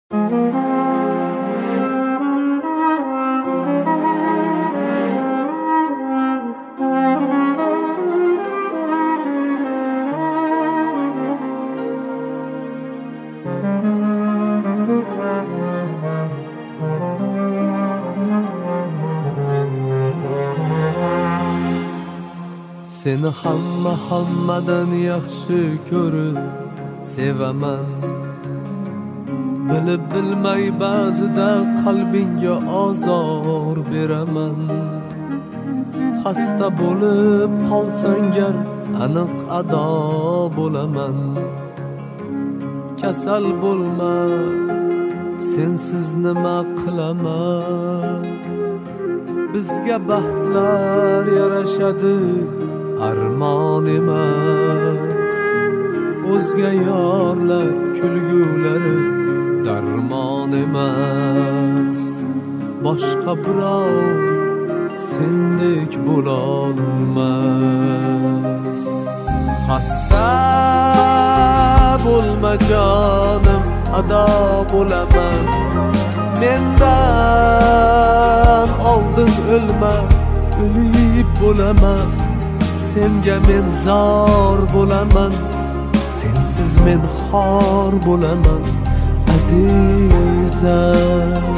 Seni hammadan yaxshi ko'rib sevaman. Bilib bilmay ba'zida qalbingga ozor beraman. Xasta bo'lib qolsang gar aniq ado bo'laman. Kasal bo'lma, sensiz nima qilaman? Bizga baxtlar yarashadi, armon emas. O'zga yorlar kulgulari darmon emas. Boshqa birov sendek bo'lolmas. Xasta bo'lma jonim, ado bo'laman. Mendan oldin o'lma, o'lib bo'laman. Senga men zor bo'laman, sensiz men xor bo'laman azizam.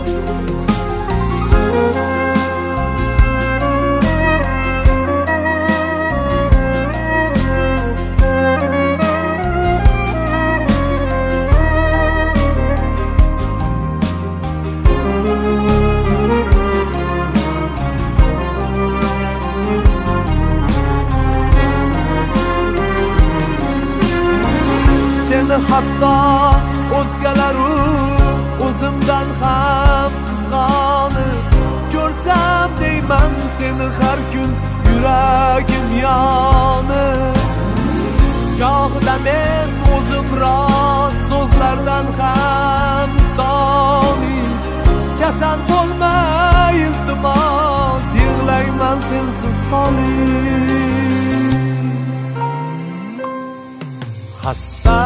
Seni hatto o'zgalaru o'zimdan ham qizg'onib ko'rsam deyman seni har kun yuragim yonib. Gohida men o'zim rost so'zlardan ham donib. Kasal bo'lma iltimos, yig'layman sensiz qolib. Xasta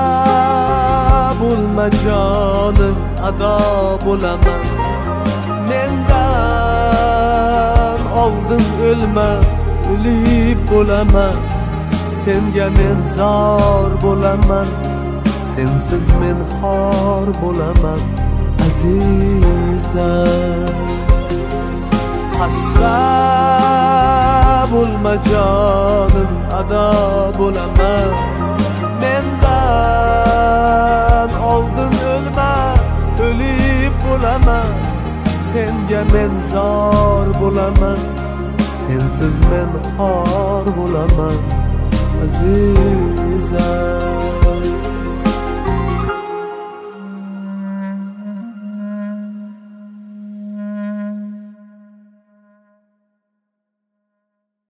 bo'lma jonim, ado bo'laman. Mendan oldin o'lma, o'lib bo'laman. Senga men zor bo'laman, sensiz men xor bo'laman azizam. Xasta bo'lma jonim, ado bo'laman. Mendan oldin o'lma, o'lib bo'laman. Senga men zor bo'laman, sensiz men xor bo'laman azizam.